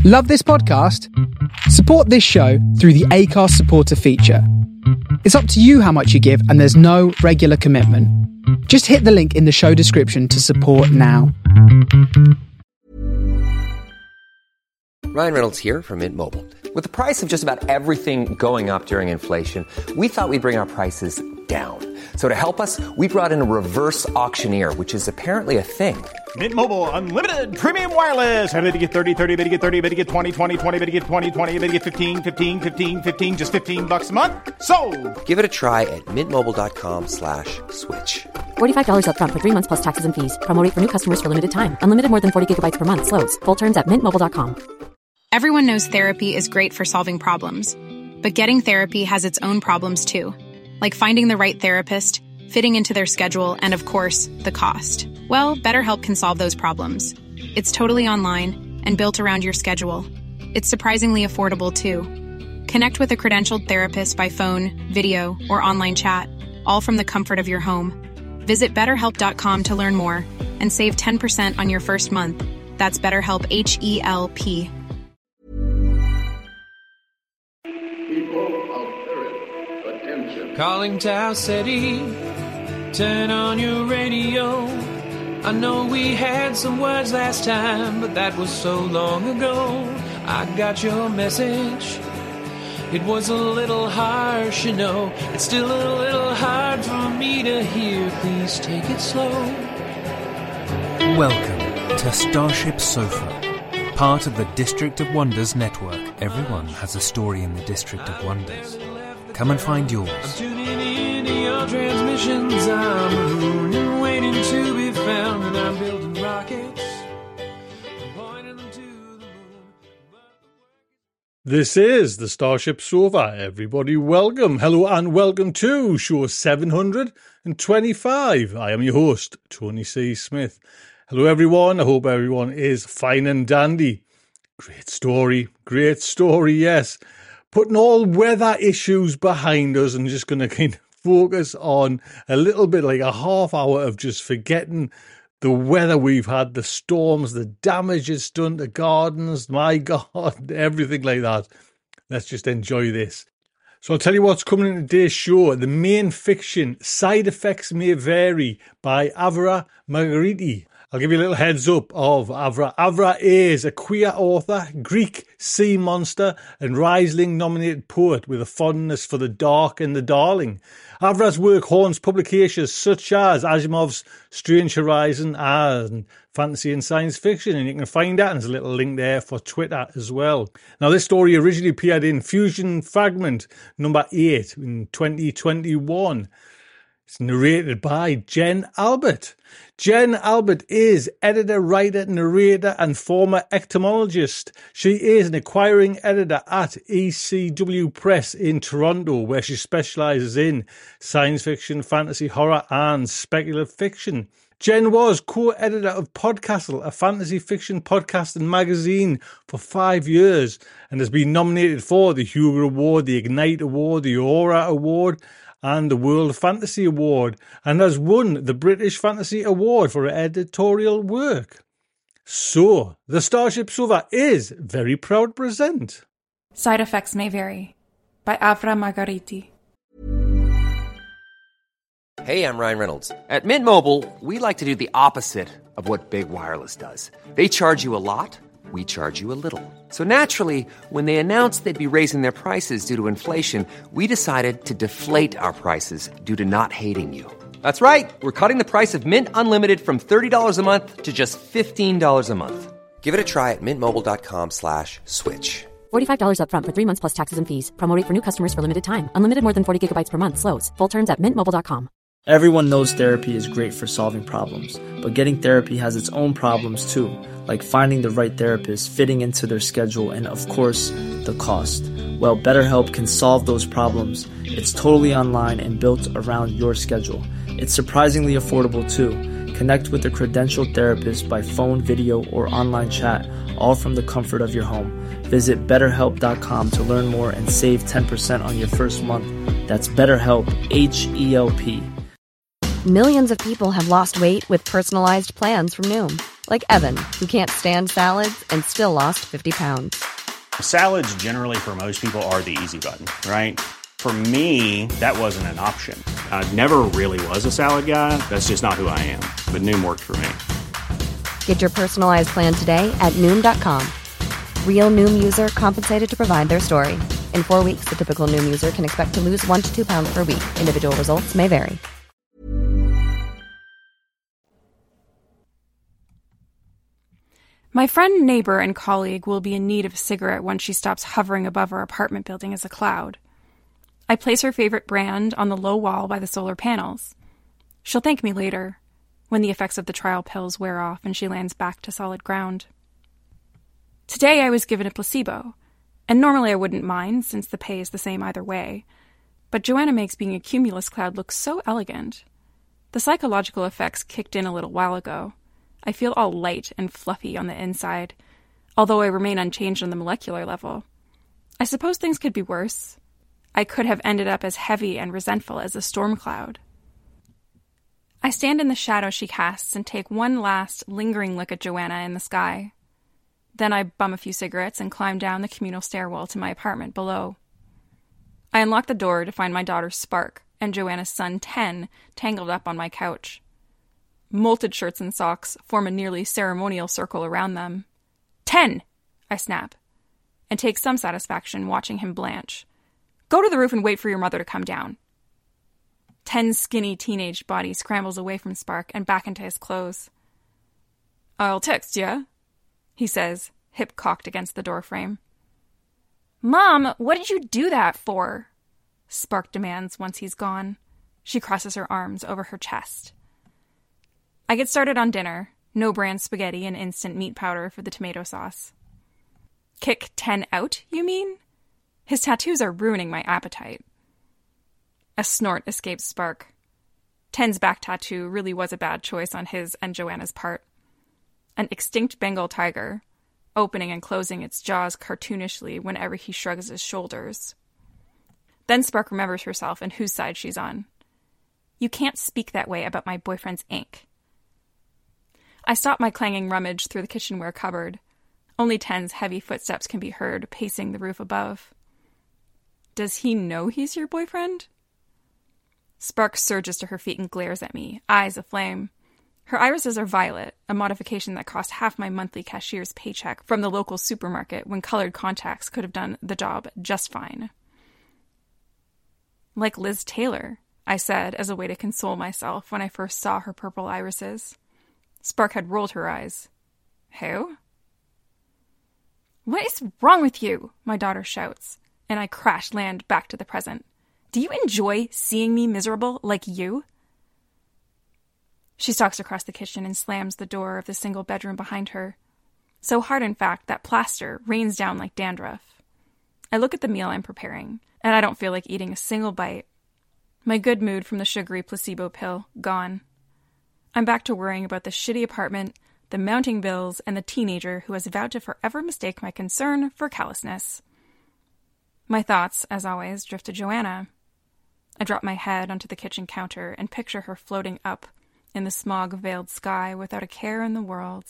Love this podcast? Support this show through the Acast supporter feature. It's up to you how much you give, and there's no regular commitment. Just hit the link in the show description to support now. Ryan Reynolds here from Mint Mobile. With the price of just about everything going up during inflation, we thought we'd bring our prices down. So to help us, we brought in a reverse auctioneer, which is apparently a thing. Mint Mobile Unlimited Premium Wireless. How to get 30, 30, how to get 30, how to get 20, 20, 20, how to get 20, 20, how to get 15, 15, 15, 15, just $15 a month? Sold! Give it a try at mintmobile.com/switch. $45 up front for 3 months plus taxes and fees. Promo rate for new customers for limited time. Unlimited more than 40 gigabytes per month. Slows full terms at mintmobile.com. Everyone knows therapy is great for solving problems. But getting therapy has its own problems too. Like finding the right therapist, fitting into their schedule, and of course, the cost. Well, BetterHelp can solve those problems. It's totally online and built around your schedule. It's surprisingly affordable too. Connect with a credentialed therapist by phone, video, or online chat, all from the comfort of your home. Visit BetterHelp.com to learn more and save 10% on your first month. That's BetterHelp, H-E-L-P. Calling Tau City, turn on your radio. I know we had some words last time, but that was so long ago. I got your message. It was a little harsh, you know. It's still a little hard for me to hear. Please take it slow. Welcome to Starship Sofa, part of the District of Wonders network. Everyone has a story in the District of Wonders. Come and find yours. I'm tuning in to your transmissions. I'm marooned and waiting to be found, and I'm building rockets, pointing them to the moon. This is the Starship Sofa. Everybody welcome, hello and welcome to show 725. I am your host, Tony C. Smith. Hello everyone, I hope everyone is fine and dandy. Great story, yes. Putting all weather issues behind us and just going to kind of focus on a little bit, like a half hour of just forgetting the weather we've had, the storms, the damage it's done to gardens, my God, everything like that. Let's just enjoy this. So I'll tell you what's coming in today's show. The main fiction, Side Effects May Vary, by Avra Margariti. I'll give you a little heads up of Avra. Avra is a queer author, Greek sea monster, and Riesling-nominated poet with a fondness for the dark and the darling. Avra's work haunts publications such as Asimov's Strange Horizon and Fantasy and Science Fiction, and you can find that, and there's a little link there for Twitter as well. Now, this story originally appeared in Fusion Fragment number 8 in 2021. It's narrated by Jen Albert. Jen Albert is editor, writer, narrator, and former entomologist. She is an acquiring editor at ECW Press in Toronto, where she specialises in science fiction, fantasy, horror, and speculative fiction. Jen was co-editor of Podcastle, a fantasy fiction podcast and magazine, for 5 years, and has been nominated for the Hugo Award, the Ignite Award, the Aura Award, and the World Fantasy Award, and has won the British Fantasy Award for her editorial work. So, the Starship Sofa is very proud to present Side Effects May Vary, by Avra Margariti. Hey, I'm Ryan Reynolds. At Mint Mobile, we like to do the opposite of what Big Wireless does. They charge you a lot, we charge you a little. So naturally, when they announced they'd be raising their prices due to inflation, we decided to deflate our prices due to not hating you. That's right. We're cutting the price of Mint Unlimited from $30 a month to just $15 a month. Give it a try at mintmobile.com/switch. $45 up front for 3 months plus taxes and fees. Promo rate for new customers for limited time. Unlimited more than 40 gigabytes per month. Slows full terms at mintmobile.com. Everyone knows therapy is great for solving problems, but getting therapy has its own problems too, like finding the right therapist, fitting into their schedule, and of course, the cost. Well, BetterHelp can solve those problems. It's totally online and built around your schedule. It's surprisingly affordable too. Connect with a credentialed therapist by phone, video, or online chat, all from the comfort of your home. Visit BetterHelp.com to learn more and save 10% on your first month. That's BetterHelp, H-E-L-P. Millions of people have lost weight with personalized plans from Noom. Like Evan, who can't stand salads and still lost 50 pounds. Salads generally for most people are the easy button, right? For me, that wasn't an option. I never really was a salad guy. That's just not who I am. But Noom worked for me. Get your personalized plan today at Noom.com. Real Noom user compensated to provide their story. In 4 weeks, the typical Noom user can expect to lose 1 to 2 pounds per week. Individual results may vary. My friend, neighbor, and colleague will be in need of a cigarette when she stops hovering above our apartment building as a cloud. I place her favorite brand on the low wall by the solar panels. She'll thank me later, when the effects of the trial pills wear off and she lands back to solid ground. Today I was given a placebo, and normally I wouldn't mind since the pay is the same either way, but Joanna makes being a cumulus cloud look so elegant. The psychological effects kicked in a little while ago. I feel all light and fluffy on the inside, although I remain unchanged on the molecular level. I suppose things could be worse. I could have ended up as heavy and resentful as a storm cloud. I stand in the shadow she casts and take one last, lingering look at Joanna in the sky. Then I bum a few cigarettes and climb down the communal stairwell to my apartment below. I unlock the door to find my daughter Spark and Joanna's son 10 tangled up on my couch. Molted shirts and socks form a nearly ceremonial circle around them. 10! I snap, and take some satisfaction watching him blanch. Go to the roof and wait for your mother to come down. 10's skinny teenage body scrambles away from Spark and back into his clothes. I'll text ya, he says, hip cocked against the doorframe. Mom, what did you do that for? Spark demands once he's gone. She crosses her arms over her chest. I get started on dinner, no-brand spaghetti and instant meat powder for the tomato sauce. Kick 10 out, you mean? His tattoos are ruining my appetite. A snort escapes Spark. 10's back tattoo really was a bad choice on his and Joanna's part. An extinct Bengal tiger, opening and closing its jaws cartoonishly whenever he shrugs his shoulders. Then Spark remembers herself and whose side she's on. You can't speak that way about my boyfriend's ink. I stop my clanging rummage through the kitchenware cupboard. Only 10's heavy footsteps can be heard pacing the roof above. Does he know he's your boyfriend? Spark surges to her feet and glares at me, eyes aflame. Her irises are violet, a modification that cost half my monthly cashier's paycheck from the local supermarket when colored contacts could have done the job just fine. Like Liz Taylor, I said as a way to console myself when I first saw her purple irises. Spark had rolled her eyes. Who? What is wrong with you? My daughter shouts, and I crash land back to the present. Do you enjoy seeing me miserable like you? She stalks across the kitchen and slams the door of the single bedroom behind her. So hard, in fact, that plaster rains down like dandruff. I look at the meal I'm preparing, and I don't feel like eating a single bite. My good mood from the sugary placebo pill, gone. I'm back to worrying about the shitty apartment, the mounting bills, and the teenager who has vowed to forever mistake my concern for callousness. My thoughts, as always, drift to Joanna. I drop my head onto the kitchen counter and picture her floating up in the smog-veiled sky without a care in the world.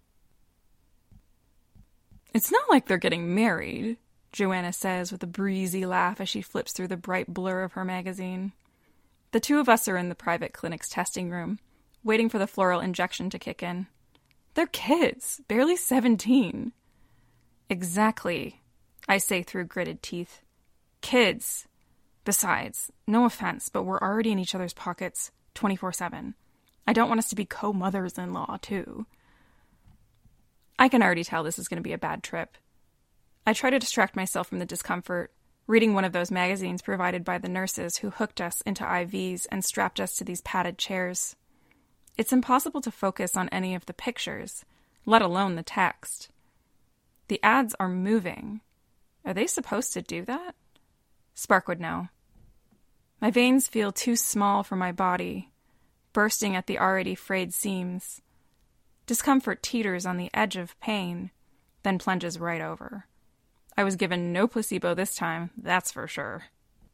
It's not like they're getting married, Joanna says with a breezy laugh as she flips through the bright blur of her magazine. The two of us are in the private clinic's testing room, waiting for the floral injection to kick in. They're kids, barely 17. Exactly, I say through gritted teeth. Kids. Besides, no offense, but we're already in each other's pockets 24/7. I don't want us to be co-mothers-in-law, too. I can already tell this is going to be a bad trip. I try to distract myself from the discomfort, reading one of those magazines provided by the nurses who hooked us into IVs and strapped us to these padded chairs. It's impossible to focus on any of the pictures, let alone the text. The ads are moving. Are they supposed to do that? Spark would know. My veins feel too small for my body, bursting at the already frayed seams. Discomfort teeters on the edge of pain, then plunges right over. I was given no placebo this time, that's for sure.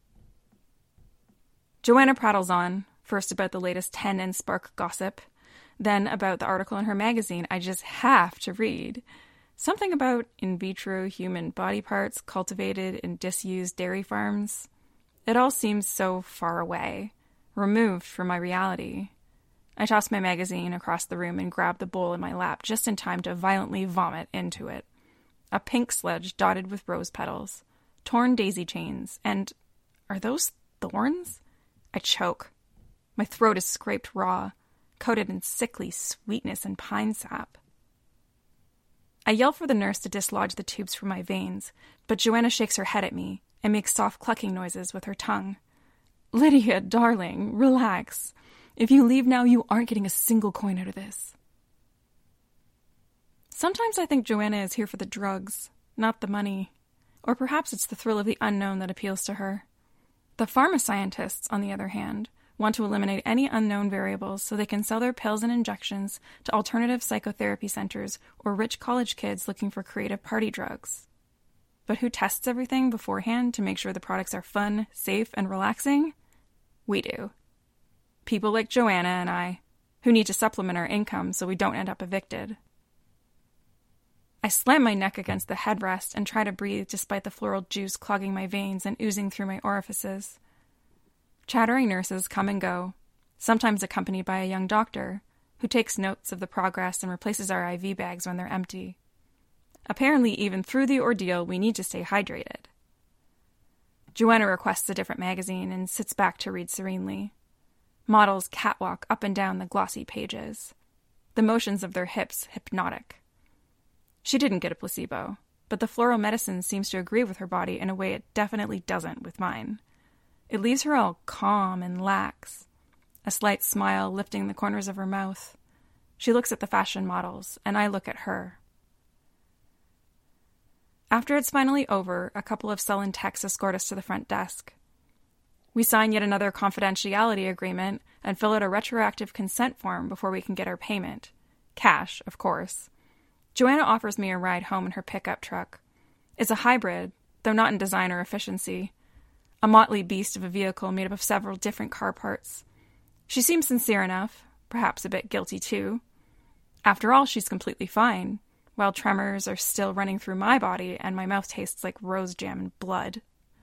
Joanna prattles on, first about the latest 10 and Spark gossip, then about the article in her magazine I just have to read. Something about in vitro human body parts cultivated in disused dairy farms. It all seems so far away, removed from my reality. I tossed my magazine across the room and grabbed the bowl in my lap just in time to violently vomit into it. A pink sludge dotted with rose petals, torn daisy chains, and are those thorns? I choke. My throat is scraped raw, coated in sickly sweetness and pine sap. I yell for the nurse to dislodge the tubes from my veins, but Joanna shakes her head at me and makes soft clucking noises with her tongue. Lydia, darling, relax. If you leave now, you aren't getting a single coin out of this. Sometimes I think Joanna is here for the drugs, not the money. Or perhaps it's the thrill of the unknown that appeals to her. The pharma scientists, on the other hand, want to eliminate any unknown variables so they can sell their pills and injections to alternative psychotherapy centers or rich college kids looking for creative party drugs. But who tests everything beforehand to make sure the products are fun, safe, and relaxing? We do. People like Joanna and I, who need to supplement our income so we don't end up evicted. I slam my neck against the headrest and try to breathe despite the floral juice clogging my veins and oozing through my orifices. Chattering nurses come and go, sometimes accompanied by a young doctor, who takes notes of the progress and replaces our IV bags when they're empty. Apparently, even through the ordeal, we need to stay hydrated. Joanna requests a different magazine and sits back to read serenely. Models catwalk up and down the glossy pages, the motions of their hips hypnotic. She didn't get a placebo, but the floral medicine seems to agree with her body in a way it definitely doesn't with mine. It leaves her all calm and lax, a slight smile lifting the corners of her mouth. She looks at the fashion models, and I look at her. After it's finally over, a couple of sullen techs escort us to the front desk. We sign yet another confidentiality agreement and fill out a retroactive consent form before we can get our payment. Cash, of course. Joanna offers me a ride home in her pickup truck. It's a hybrid, though not in design or efficiency. A motley beast of a vehicle made up of several different car parts. She seems sincere enough, perhaps a bit guilty too. After all, she's completely fine, while tremors are still running through my body and my mouth tastes like rose jam and blood.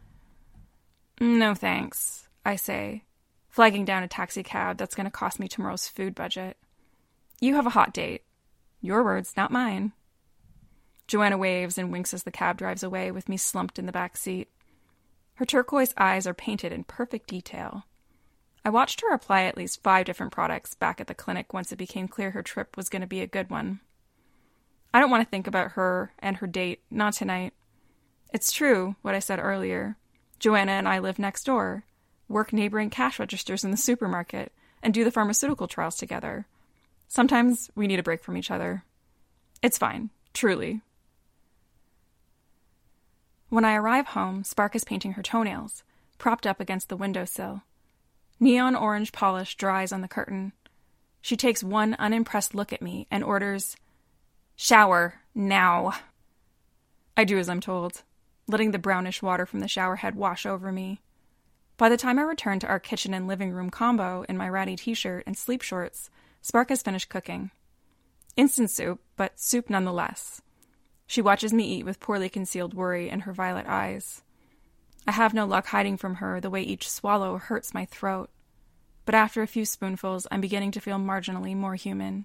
No thanks, I say, flagging down a taxi cab that's going to cost me tomorrow's food budget. You have a hot date. Your words, not mine. Joanna waves and winks as the cab drives away with me slumped in the back seat. Her turquoise eyes are painted in perfect detail. I watched her apply at least 5 different products back at the clinic once it became clear her trip was going to be a good one. I don't want to think about her and her date, not tonight. It's true, what I said earlier. Joanna and I live next door, work neighboring cash registers in the supermarket, and do the pharmaceutical trials together. Sometimes we need a break from each other. It's fine, truly. When I arrive home, Spark is painting her toenails, propped up against the windowsill. Neon orange polish dries on the curtain. She takes one unimpressed look at me and orders, "Shower, now." I do as I'm told, letting the brownish water from the shower head wash over me. By the time I return to our kitchen and living room combo in my ratty t-shirt and sleep shorts, Spark has finished cooking. Instant soup, but soup nonetheless. She watches me eat with poorly concealed worry in her violet eyes. I have no luck hiding from her the way each swallow hurts my throat. But after a few spoonfuls, I'm beginning to feel marginally more human.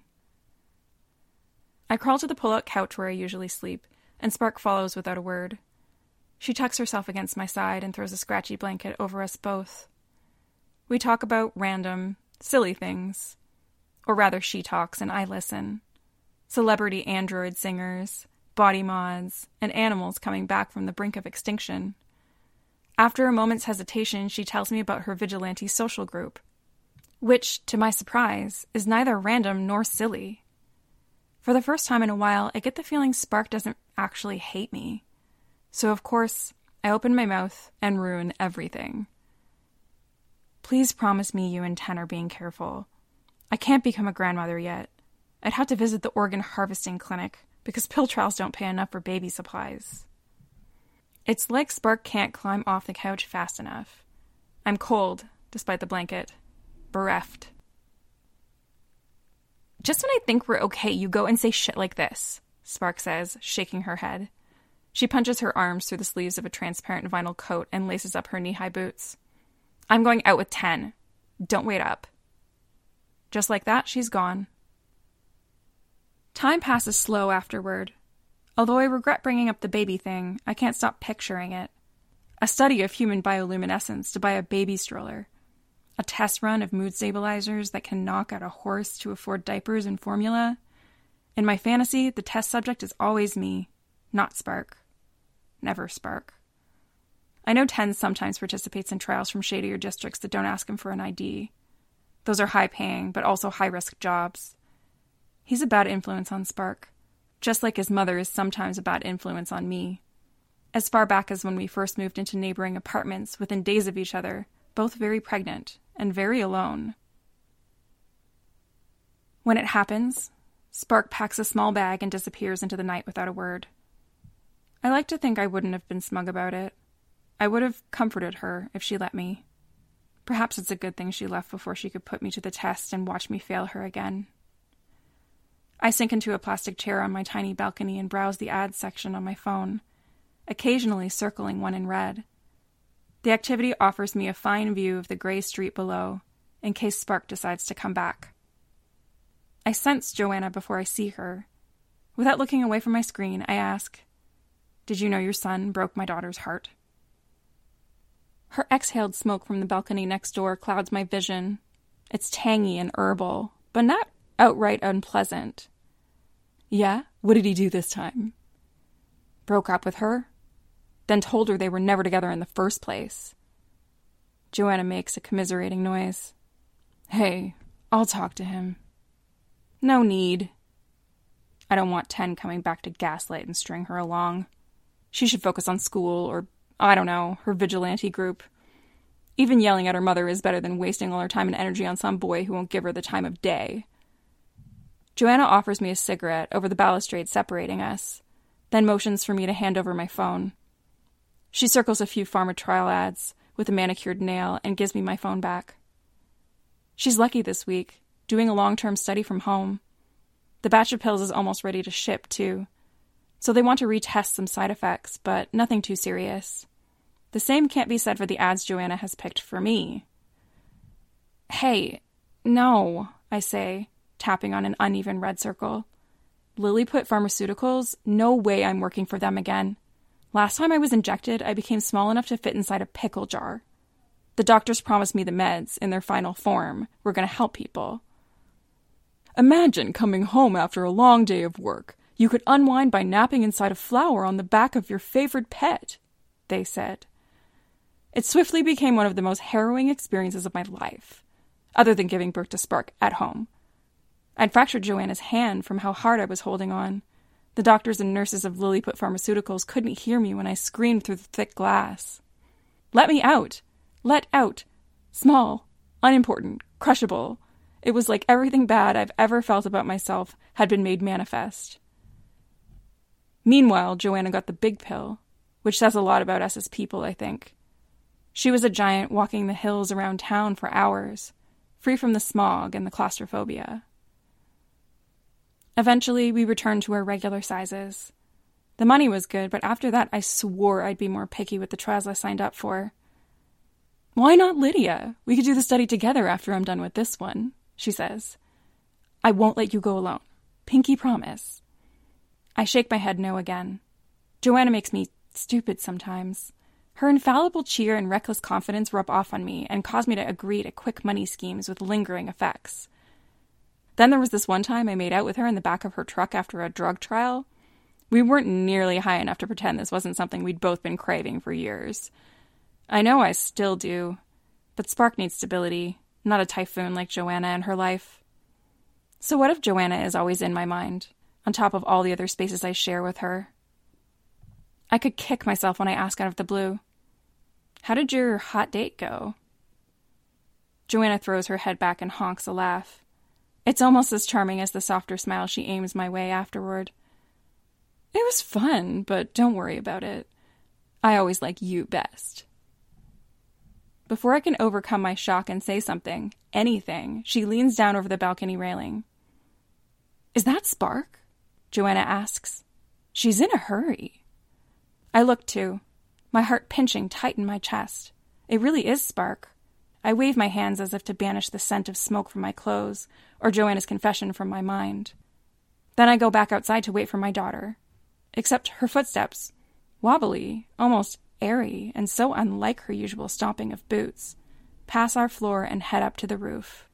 I crawl to the pull-out couch where I usually sleep, and Spark follows without a word. She tucks herself against my side and throws a scratchy blanket over us both. We talk about random, silly things. Or rather, she talks and I listen. Celebrity android singers, body mods, and animals coming back from the brink of extinction. After a moment's hesitation, she tells me about her vigilante social group, which, to my surprise, is neither random nor silly. For the first time in a while, I get the feeling Spark doesn't actually hate me. So, of course, I open my mouth and ruin everything. Please promise me you and Ten are being careful. I can't become a grandmother yet. I'd have to visit the organ harvesting clinic, because pill trials don't pay enough for baby supplies. It's like Spark can't climb off the couch fast enough. I'm cold, despite the blanket. Bereft. Just when I think we're okay, you go and say shit like this, Spark says, shaking her head. She punches her arms through the sleeves of a transparent vinyl coat and laces up her knee-high boots. I'm going out with 10. Don't wait up. Just like that, she's gone. Time passes slow afterward. Although I regret bringing up the baby thing, I can't stop picturing it. A study of human bioluminescence to buy a baby stroller. A test run of mood stabilizers that can knock out a horse to afford diapers and formula. In my fantasy, the test subject is always me, not Spark. Never Spark. I know 10 sometimes participates in trials from shadier districts that don't ask him for an ID. Those are high-paying, but also high-risk jobs. He's a bad influence on Spark, just like his mother is sometimes a bad influence on me. As far back as when we first moved into neighboring apartments within days of each other, both very pregnant and very alone. When it happens, Spark packs a small bag and disappears into the night without a word. I like to think I wouldn't have been smug about it. I would have comforted her if she let me. Perhaps it's a good thing she left before she could put me to the test and watch me fail her again. I sink into a plastic chair on my tiny balcony and browse the ads section on my phone, occasionally circling one in red. The activity offers me a fine view of the gray street below, in case Spark decides to come back. I sense Joanna before I see her. Without looking away from my screen, I ask, "Did you know your son broke my daughter's heart?" Her exhaled smoke from the balcony next door clouds my vision. It's tangy and herbal, but not outright unpleasant. "Yeah? What did he do this time?" "Broke up with her, then told her they were never together in the first place." Joanna makes a commiserating noise. "Hey, I'll talk to him." "No need." I don't want 10 coming back to gaslight and string her along. She should focus on school or, I don't know, her vigilante group. Even yelling at her mother is better than wasting all her time and energy on some boy who won't give her the time of day. Joanna offers me a cigarette over the balustrade separating us, then motions for me to hand over my phone. She circles a few pharma trial ads with a manicured nail and gives me my phone back. She's lucky this week, doing a long-term study from home. The batch of pills is almost ready to ship, too. So they want to retest some side effects, but nothing too serious. The same can't be said for the ads Joanna has picked for me. "Hey, no," I say, tapping on an uneven red circle. "Lilliput Pharmaceuticals? No way I'm working for them again. Last time I was injected, I became small enough to fit inside a pickle jar. The doctors promised me the meds, in their final form, were going to help people. Imagine coming home after a long day of work. You could unwind by napping inside a flower on the back of your favorite pet," they said. It swiftly became one of the most harrowing experiences of my life, other than giving birth to Spark at home. I'd fractured Joanna's hand from how hard I was holding on. The doctors and nurses of Lilliput Pharmaceuticals couldn't hear me when I screamed through the thick glass. "Let me out! Let out! Small, unimportant, crushable." It was like everything bad I've ever felt about myself had been made manifest. Meanwhile, Joanna got the big pill, which says a lot about us as people, I think. She was a giant walking the hills around town for hours, free from the smog and the claustrophobia. Eventually, we returned to our regular sizes. The money was good, but after that, I swore I'd be more picky with the trials I signed up for. "Why not Lydia? We could do the study together after I'm done with this one," she says. "I won't let you go alone. Pinky promise." I shake my head no again. Joanna makes me stupid sometimes. Her infallible cheer and reckless confidence rub off on me and cause me to agree to quick money schemes with lingering effects. Then there was this one time I made out with her in the back of her truck after a drug trial. We weren't nearly high enough to pretend this wasn't something we'd both been craving for years. I know I still do, but Spark needs stability, not a typhoon like Joanna in her life. So what if Joanna is always in my mind, on top of all the other spaces I share with her? I could kick myself when I ask out of the blue. "How did your hot date go?" Joanna throws her head back and honks a laugh. It's almost as charming as the softer smile she aims my way afterward. "It was fun, but don't worry about it. I always like you best." Before I can overcome my shock and say something, anything, she leans down over the balcony railing. Is that Spark? Joanna asks. She's in a hurry. I look too, my heart pinching tight in my chest. It really is Spark. I wave my hands as if to banish the scent of smoke from my clothes or Joanna's confession from my mind. Then I go back outside to wait for my daughter. Except her footsteps, wobbly, almost airy, and so unlike her usual stomping of boots, pass our floor and head up to the roof.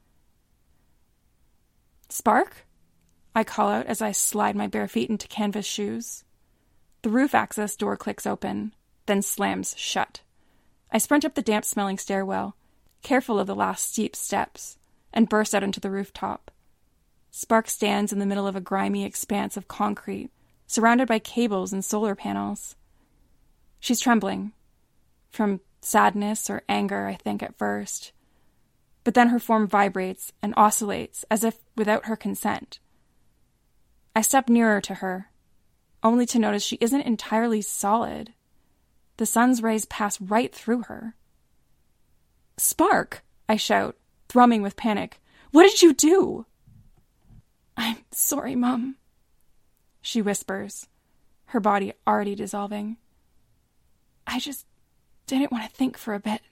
Spark? I call out as I slide my bare feet into canvas shoes. The roof access door clicks open, then slams shut. I sprint up the damp-smelling stairwell, careful of the last steep steps, and burst out into the rooftop. Spark stands in the middle of a grimy expanse of concrete, surrounded by cables and solar panels. She's trembling, from sadness or anger, I think, at first. But then her form vibrates and oscillates as if without her consent. I step nearer to her, only to notice she isn't entirely solid. The sun's rays pass right through her. "Spark!" I shout, thrumming with panic. "What did you do?" "I'm sorry, Mom," she whispers, her body already dissolving. "I just didn't want to think for a bit."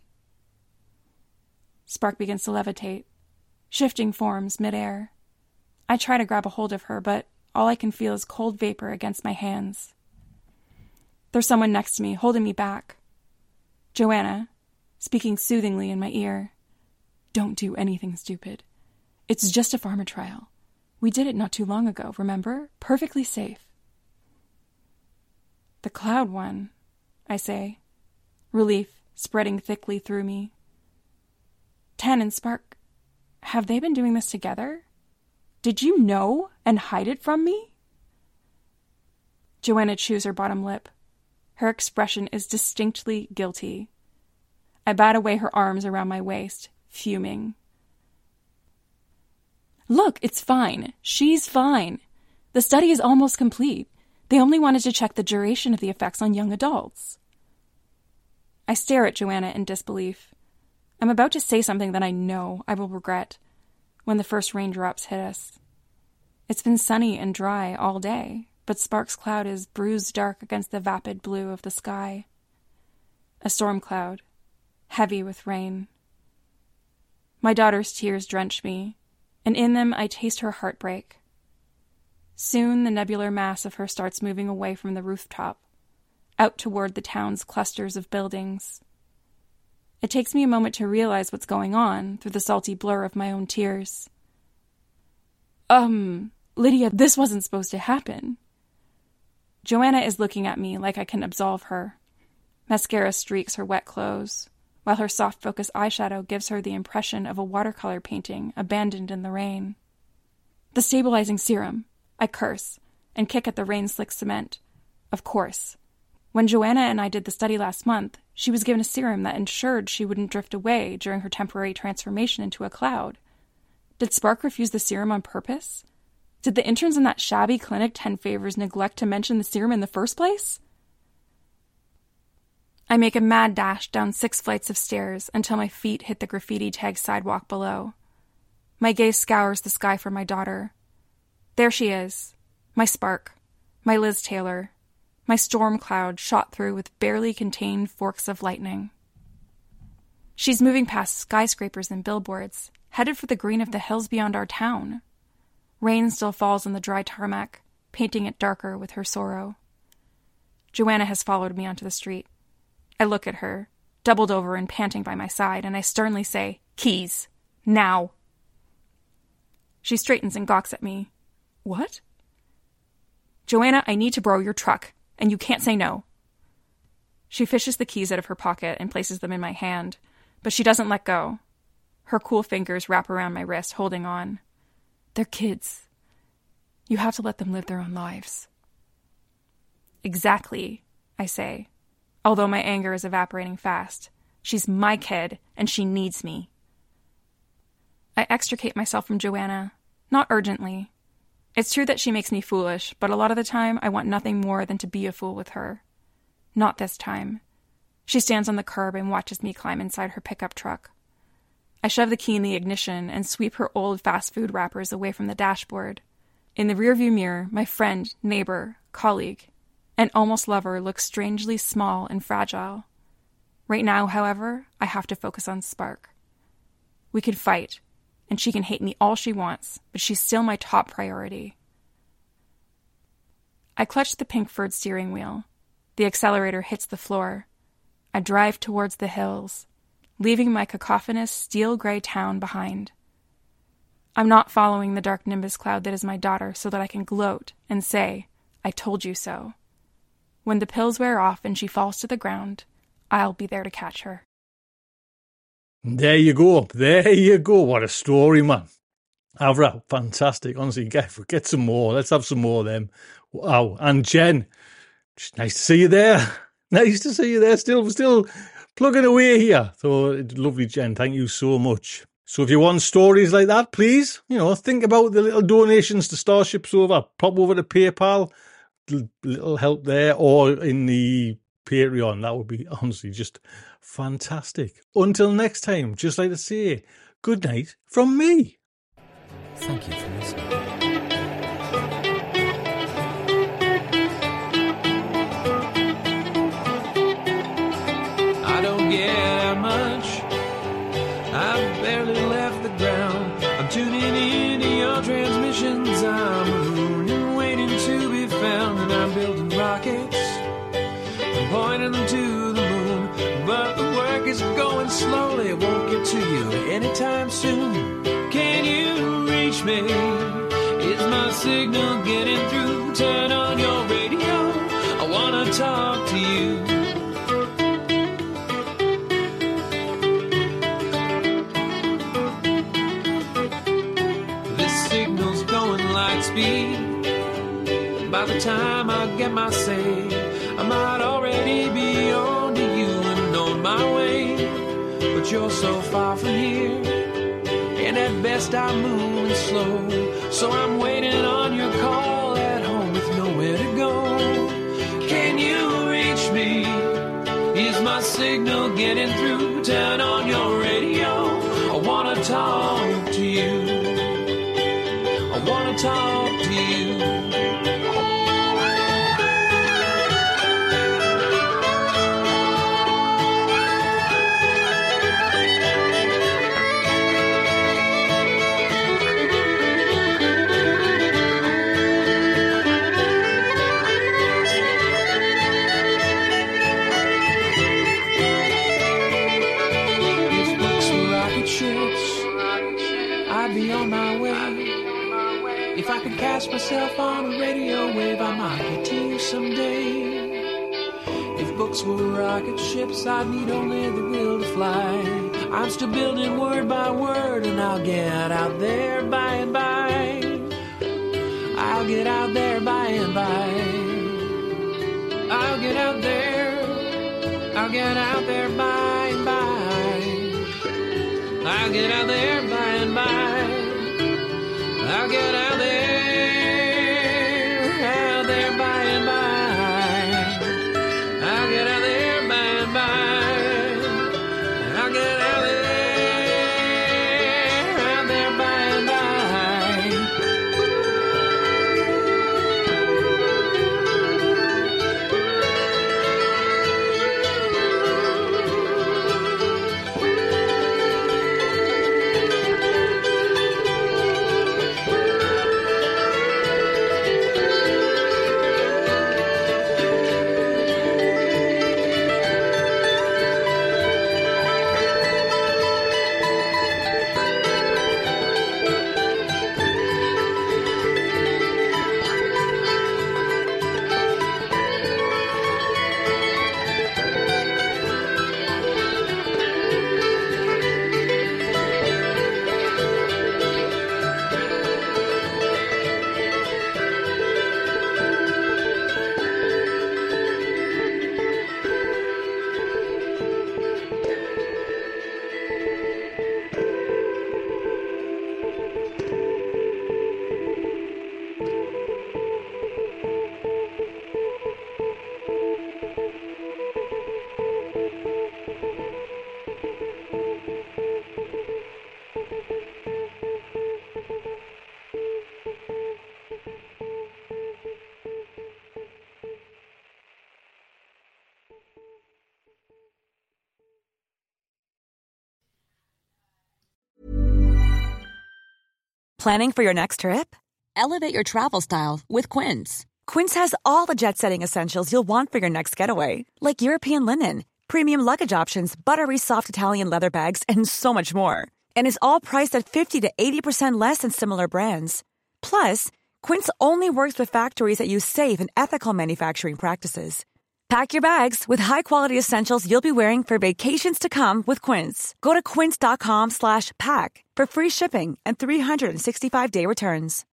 Spark begins to levitate, shifting forms midair. I try to grab a hold of her, but all I can feel is cold vapor against my hands. There's someone next to me, holding me back. Joanna, speaking soothingly in my ear. "Don't do anything stupid. It's just a pharma trial. We did it not too long ago, remember? Perfectly safe." "The Cloud one," I say, relief spreading thickly through me. "Ten and Spark, have they been doing this together? Did you know and hide it from me?" Joanna chews her bottom lip. Her expression is distinctly guilty. I bat away her arms around my waist, fuming. "Look, it's fine. She's fine. The study is almost complete. They only wanted to check the duration of the effects on young adults." I stare at Joanna in disbelief. I'm about to say something that I know I will regret when the first raindrops hit us. It's been sunny and dry all day, but Spark's cloud is bruised dark against the vapid blue of the sky. A storm cloud, heavy with rain. My daughter's tears drench me, and in them I taste her heartbreak. Soon the nebular mass of her starts moving away from the rooftop, out toward the town's clusters of buildings. It takes me a moment to realize what's going on through the salty blur of my own tears. Lydia, this wasn't supposed to happen." Joanna is looking at me like I can absolve her. Mascara streaks her wet clothes, while her soft focus eyeshadow gives her the impression of a watercolor painting abandoned in the rain. "The stabilizing serum," I curse, and kick at the rain-slick cement. Of course. When Joanna and I did the study last month, she was given a serum that ensured she wouldn't drift away during her temporary transformation into a cloud. Did Spark refuse the serum on purpose? Did the interns in that shabby clinic 10 Favors neglect to mention the serum in the first place? I make a mad dash down 6 flights of stairs until my feet hit the graffiti-tagged sidewalk below. My gaze scours the sky for my daughter. There she is, my Spark, my Liz Taylor, my storm cloud shot through with barely contained forks of lightning. She's moving past skyscrapers and billboards, headed for the green of the hills beyond our town. Rain still falls on the dry tarmac, painting it darker with her sorrow. Joanna has followed me onto the street. I look at her, doubled over and panting by my side, and I sternly say, "Keys. Now." She straightens and gawks at me. "What?" "Joanna, I need to borrow your truck, and you can't say no." She fishes the keys out of her pocket and places them in my hand, but she doesn't let go. Her cool fingers wrap around my wrist, holding on. "They're kids. You have to let them live their own lives." "Exactly," I say, although my anger is evaporating fast. She's my kid, and she needs me. I extricate myself from Joanna, not urgently. It's true that she makes me foolish, but a lot of the time I want nothing more than to be a fool with her. Not this time. She stands on the curb and watches me climb inside her pickup truck. I shove the key in the ignition and sweep her old fast food wrappers away from the dashboard. In the rearview mirror, my friend, neighbor, colleague, and almost lover looks strangely small and fragile. Right now, however, I have to focus on Spark. We can fight, and she can hate me all she wants, but she's still my top priority. I clutch the Pinkford steering wheel. The accelerator hits the floor. I drive towards the hills, leaving my cacophonous steel-gray town behind. I'm not following the dark nimbus cloud that is my daughter so that I can gloat and say, I told you so. When the pills wear off and she falls to the ground, I'll be there to catch her. There you go. There you go. What a story, man. Avra, fantastic. Honestly, get some more. Let's have some more of them. Wow. And Jen, just nice to see you there. Nice to see you there. Still plugging away here. So lovely, Jen. Thank you so much. So if you want stories like that, please, think about the little donations to Starship Sofa. Pop over to PayPal. Little help there, or in the Patreon. That would be honestly just fantastic. Until next time, just like to say good night from me. Thank you for listening. I don't get out much. I've barely left the ground. I'm tuning into your transmissions. I'm marooned and waiting to be found. And I'm building rockets and pointing them to the moon. But the work is going slowly. It won't get to you anytime soon. Can you reach me? Is my signal getting through? Turn on your radio. I want to talk to you. Speed. By the time I get my say, I might already be on to you and on my way. But you're so far from here, and at best I'm moving slow. So I'm waiting on your call at home with nowhere to go. Can you reach me? Is my signal getting through? Turn on your radio. I want to talk to you. I want to talk to you. If books were rocket ships, I'd be on my way. If I could catch myself on a radio wave, I might get to you someday. If books were rocket ships, I'd need only the will to fly. I'm still building word by word, and I'll get out there by and by. I'll get out there by and by. I'll get out there. I'll get out there by and by. I'll get out there by and by. I'll get out there by and by. I'll get out there by and by. I'll get out there by and Planning for your next trip? Elevate your travel style with Quince. Quince has all the jet-setting essentials you'll want for your next getaway, like European linen, premium luggage options, buttery soft Italian leather bags, and so much more. And is all priced at 50 to 80% less than similar brands. Plus, Quince only works with factories that use safe and ethical manufacturing practices. Pack your bags with high-quality essentials you'll be wearing for vacations to come with Quince. Go to quince.com/pack for free shipping and 365-day returns.